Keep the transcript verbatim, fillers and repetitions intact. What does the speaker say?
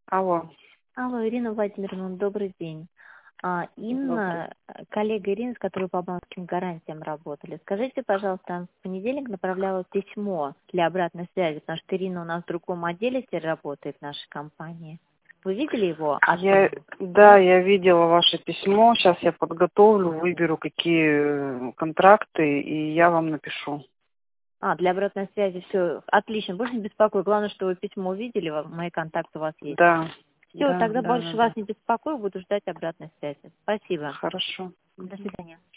Алло. Алло, Ирина Владимировна, добрый день. А, Добрый. Инна, э, коллега Ирина, с которой по банковским гарантиям работали. Скажите, пожалуйста, в понедельник направляла письмо для обратной связи, потому что Ирина у нас в другом отделе теперь работает в нашей компании. Вы видели его? От... Я, да, я видела ваше письмо. Сейчас я подготовлю, выберу, какие э, контракты, и я вам напишу. А, для обратной связи все отлично, больше не беспокою. Главное, что вы письмо увидели, во- мои контакты у вас есть. Да, Все, да, тогда да, больше да, вас да. не беспокою, буду ждать обратной связи. Спасибо. Хорошо. До Мгм. свидания.